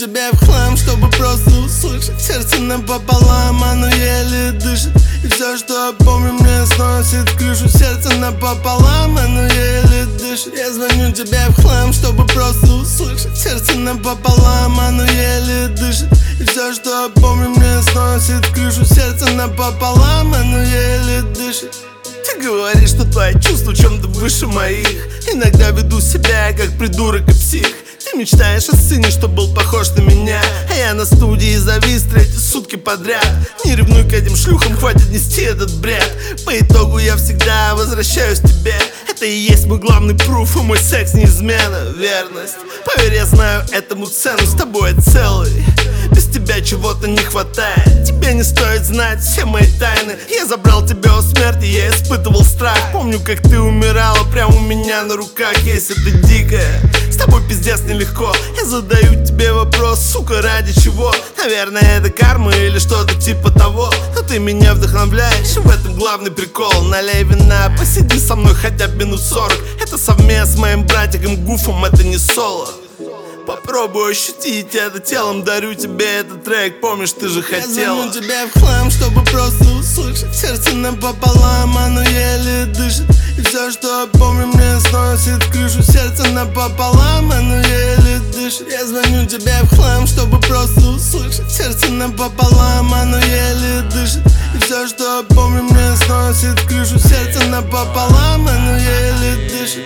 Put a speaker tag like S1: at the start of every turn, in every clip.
S1: тебя в хлам, чтобы просто услышать. Сердце напополам, оно еле дышит. И все, что помню, мне сносит крышу. Сердце напополам, оно еле дышит. Я звоню тебе в хлам, чтобы просто услышать. Сердце напополам, оно еле дышит. И все, что помню, мне сносит крышу. Сердце напополам, оно еле дышит. Ты говоришь, что твои чувства чем-то выше моих. Иногда веду себя как придурок и псих. Ты мечтаешь о сыне, что был похож на меня, а я на студии завис 3 сутки подряд. Не ревнуй к этим шлюхам, хватит нести этот бред. По итогу я всегда возвращаюсь к тебе. Это и есть мой главный пруф, и мой секс не измена, верность. Поверь, я знаю этому цену, с тобой я целый. Без тебя чего-то не хватает. Тебе не стоит знать все мои тайны. Я забрал тебя у смерти, я испытывал страх. Помню, как ты умирала прямо у меня на руках. Если ты дикая, с тобой пиздец нелегко. Я задаю тебе вопрос, сука, ради чего? Наверное, это карма или что-то типа того. Но ты меня вдохновляешь, в этом главный прикол. Налей вина, посиди со мной хотя бы минут 40. Это совместно с моим братиком Гуфом, это не соло. Попробуй ощутить это телом, дарю тебе этот трек, помнишь, ты же хотела. Я звоню тебе в хлам, чтобы просто услышать. Сердце напополам, оно еле дышит. И все, что помню, мне сносит крышу. Сердце напополам, оно еле дышит. Я звоню тебе в хлам, чтобы просто услышать. Сердце напополам, оно еле дышит. И все, что помню, мне сносит крышу. Сердце напополам, оно еле дышит.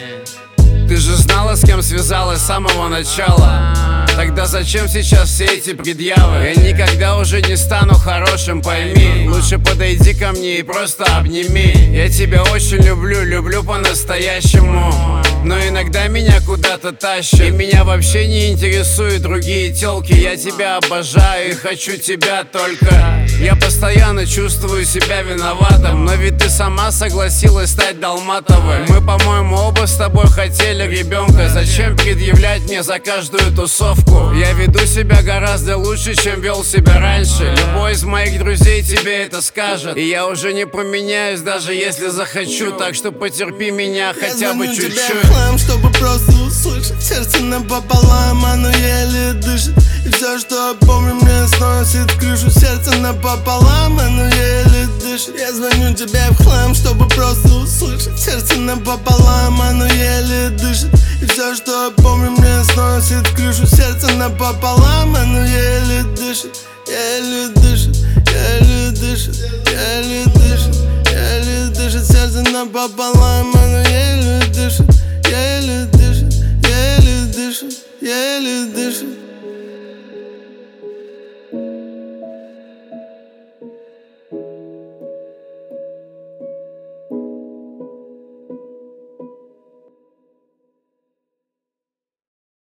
S2: Ты же знала, с кем связалась с самого начала. Тогда зачем сейчас все эти предъявы? Я никогда уже не стану хорошим, пойми. Лучше подойди ко мне и просто обними. Я тебя очень люблю, люблю по-настоящему. Но иногда меня куда-то тащат. И меня вообще не интересуют другие тёлки. Я тебя обожаю и хочу тебя только. Я постоянно чувствую себя виноватым. Но ведь ты сама согласилась стать Долматовой. Мы, по-моему, оба с тобой хотели ребенка. Зачем предъявлять мне за каждую тусовку? Я веду себя гораздо лучше, чем вел себя раньше. Любой из моих друзей тебе это скажет. И я уже не поменяюсь, даже если захочу. Так что потерпи меня хотя бы чуть-чуть.
S1: Чтобы просто услышать. Сердце напополам, оно еле дышит. И все, что помню, мне сносит крышу. Сердце напополам, оно еле дышит. Я звоню тебе в хлам, чтобы просто услышать. Сердце напополам, оно еле дышит. И все, что помню, мне сносит крышу. Сердце напополам, оно еле дышит. Еле дышит, еле дышит, еле дышит, еле дышит. Сердце напополам.